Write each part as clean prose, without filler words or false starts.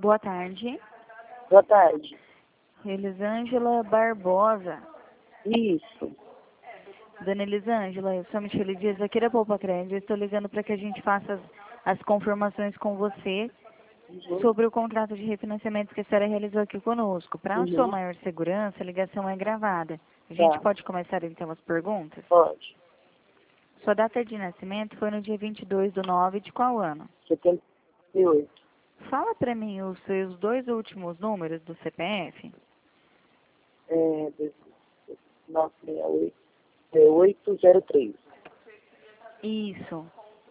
Boa tarde. Boa tarde. Elisângela Barbosa. Isso. Dona Elisângela, eu sou a Michele Dias aqui da Poupa Crédito. Eu estou ligando para que a gente faça as confirmações com você sobre o contrato de refinanciamento que a senhora realizou aqui conosco. Para a sua maior segurança, a ligação é gravada. A gente pode começar então as perguntas? Pode. Sua data de nascimento foi no dia 22/9 de qual ano? 78. Fala para mim os seus dois últimos números do CPF. 968. 803. Isso.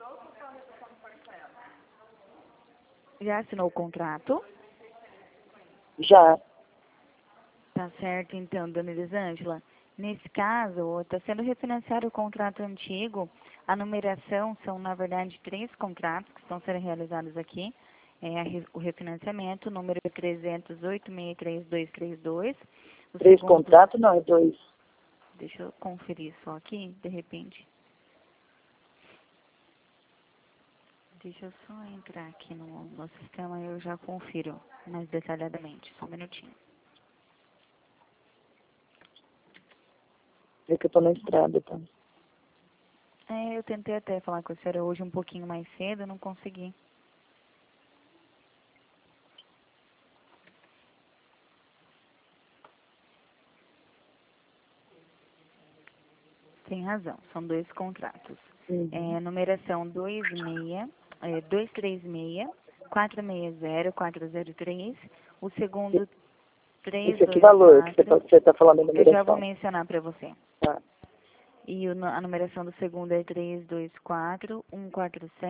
Já assinou o contrato? Já. Tá certo, então, dona Elisângela. Nesse caso, está sendo refinanciado o contrato antigo. A numeração são, na verdade, 3 contratos que estão sendo realizados aqui. O refinanciamento, número 308.63232. 3 contratos? Não, é 2. Deixa eu conferir só aqui, de repente. Deixa eu só entrar aqui no sistema e eu já confiro mais detalhadamente. Só um minutinho. É que eu tô na estrada, tá? Eu tentei até falar com a senhora hoje um pouquinho mais cedo, não consegui. Tem razão, são 2 contratos. Numeração 236-460-403. O segundo, Esse aqui valor que 324. você tá falando a Eu numeração. já vou mencionar para você. Tá. E a numeração do segundo é 324-147.